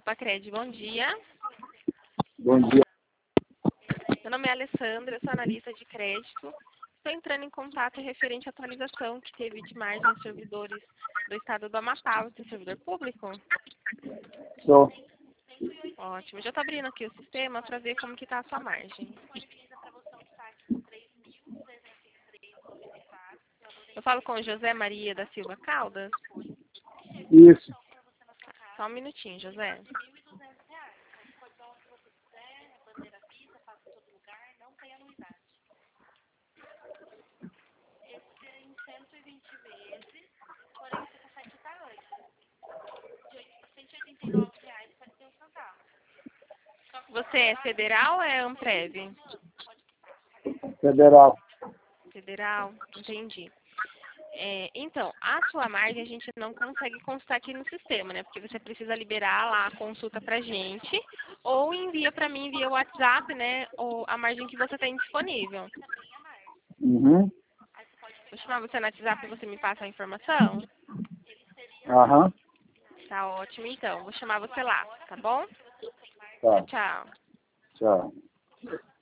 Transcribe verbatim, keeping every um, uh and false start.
Pacred, bom dia. Bom dia. Meu nome é Alessandra, eu sou analista de crédito. Estou entrando em contato referente à atualização que teve de margem em servidores do estado do Amapá. Você é servidor público? Sou. Ótimo. Já estou abrindo aqui o sistema para ver como que está a sua margem. Eu falo com o José Maria da Silva Caldas. Isso. Só um minutinho, José. Você é federal ou é Amprev? Federal. Federal, entendi. É, então, a sua margem a gente não consegue constar aqui no sistema, né? Porque você precisa liberar lá a consulta pra gente, ou envia pra mim via WhatsApp, né? Ou a margem que você tem disponível. Uhum. Vou chamar você no WhatsApp e você me passa a informação? Aham. Tá ótimo, então. Vou chamar você lá, tá bom? Tá. Tchau, tchau. Tchau.